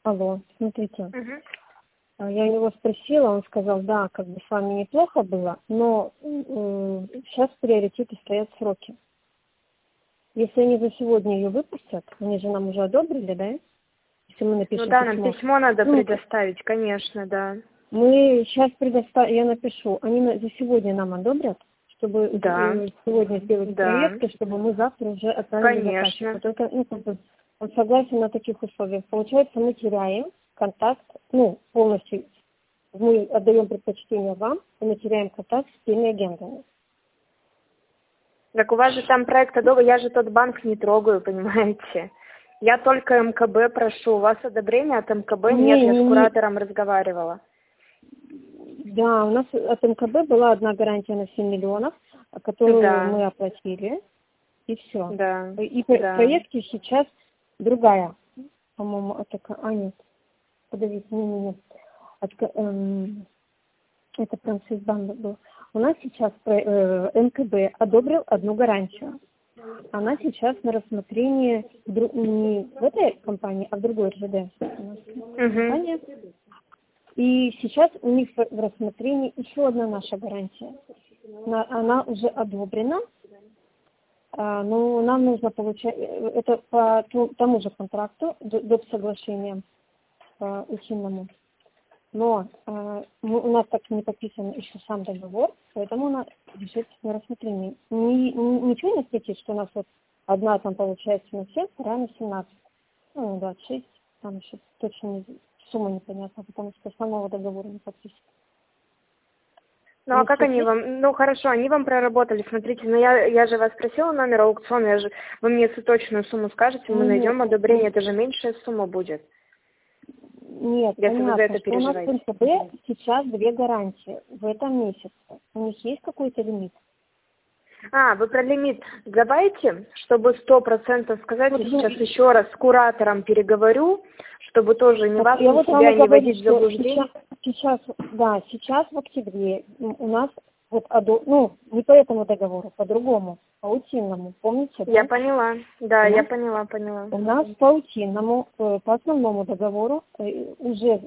Алло, смотрите. Мгм. Я его спросила, он сказал, да, как бы с вами неплохо было, но сейчас в приоритете стоят сроки. Если они за сегодня ее выпустят, они же нам уже одобрили, да? Если мы Ну напишем да, нам письмо. письмо надо Ну, предоставить, конечно, да. мы сейчас я напишу, они за сегодня нам одобрят, чтобы Да, сегодня сделать да, проекты, чтобы мы завтра уже отправили заказчику. конечно. Только как бы, он согласен на таких условиях. Получается, мы теряем контакт, полностью мы отдаем предпочтение вам, и мы теряем контакт с теми агентами. Так у вас же там проект одобрен, я же тот банк не трогаю, понимаете? Я только МКБ прошу, у вас одобрения от МКБ нет, я с куратором разговаривала. Да, у нас от МКБ была одна гарантия на 7 миллионов, которую Да, мы оплатили, и все. да, И в да. проекте сейчас другая, по-моему, нет, подождите, нет. Это Промсвязьбанк был. У нас сейчас МКБ одобрил одну гарантию. Она сейчас на рассмотрении не в этой компании, а в другой РЖД Угу. компания. И сейчас у них в рассмотрении еще одна наша гарантия. Она уже одобрена, но нам нужно получать, это по тому же контракту, доп. Соглашения по утинному. Но у нас так не подписан еще сам договор, поэтому она лежит на рассмотрении. Ничего не светит, что у нас вот одна там получается на 7, вторая на 17. 26, там еще точно сумма непонятна, потому что самого договора не подписан. Ну а как они вам, ну хорошо, они вам проработали, смотрите, ну я же вас просила номер аукциона, вы мне точную сумму скажете, мы найдем одобрение, это же меньшая сумма будет. Нет, если вы за понятно, это что у нас в переживаете. НКБ сейчас 2 гарантии в этом месяце. У них есть какой-то лимит? Вы про лимит. Давайте, чтобы 100% сказать, я сейчас еще раз с куратором переговорю, чтобы тоже не вас, ни себя не вводить в заблуждение. Сейчас в октябре у нас не по этому договору, по-другому, по утинному, помните? Я поняла, да, я поняла. У нас по утинному, по основному договору уже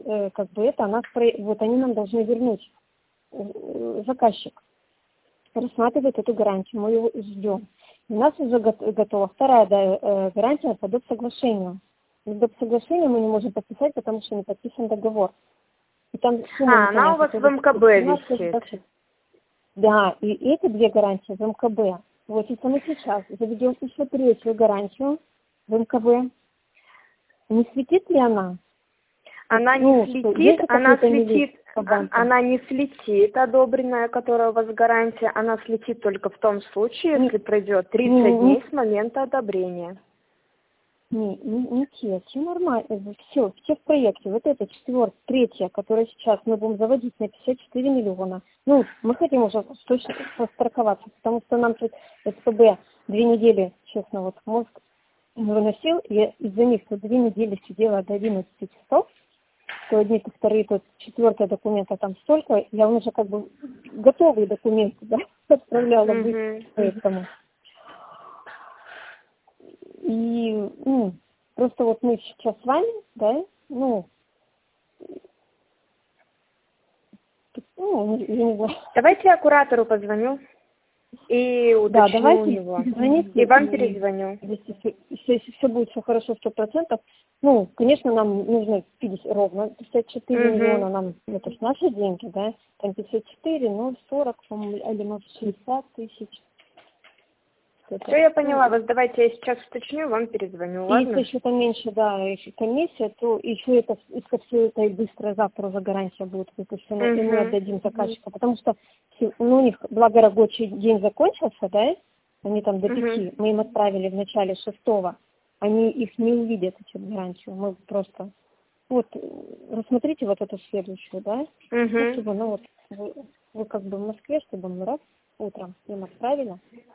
они нам должны вернуть, заказчик рассматривает эту гарантию, мы его ждем. У нас уже готова вторая гарантия по доп. Соглашению. С доп. Соглашением мы не можем подписать, потому что не подписан договор. И там она у вас в МКБ висит. Да, и эти 2 гарантии в МКБ. Вот если мы сейчас заведем еще 3-ю гарантию в МКБ, не светит ли она? Она не слетит, она не слетит, одобренная, которая у вас гарантия, она слетит только в том случае, если пройдет 30 дней с момента одобрения. Не те, все нормально, все в проекте. Вот это 3-я, которая сейчас мы будем заводить на 54 миллиона. Мы хотим уже точно постраховаться, потому что нам тут СПБ 2 недели, честно, вот мозг выносил, я из-за них 2 недели сидела до 11 часов, то одни, то вторые, то 4-е документа там столько, я уже как бы готовые документы, да, отправляла поэтому. И просто вот мы сейчас с вами, да, я не знаю. Давайте я куратору позвоню и уточню у него. Звоните, и вам перезвоню. Если все будет все хорошо, 100%, конечно, нам нужно ровно 54 миллиона, нам это же наши деньги, да, там 54, 40, или может 60 тысяч. Все, я поняла вас. Давайте я сейчас уточню, вам перезвоню, ладно? Если еще там меньше, комиссия, то еще это, все это и быстро завтра уже гарантия будет выпущена, и мы отдадим заказчика, потому что у них, благо рабочий день закончился, да, они там до 5, мы им отправили в начале 6-го, они их не увидят, эти гарантию, мы просто, рассмотрите вот эту следующую, да, чтобы, вы как бы в Москве, чтобы мы раз утром им отправили.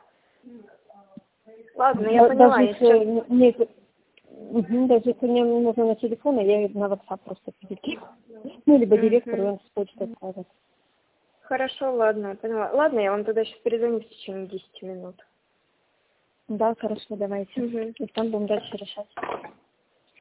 Ладно, я поняла. Даже если мне нужно на телефон, я на WhatsApp просто перекину. Либо директору, он с почты отправит. Хорошо, ладно, я поняла. Ладно, я вам тогда сейчас перезвоню в течение 10 минут. Да, хорошо, давайте. И там будем дальше решать.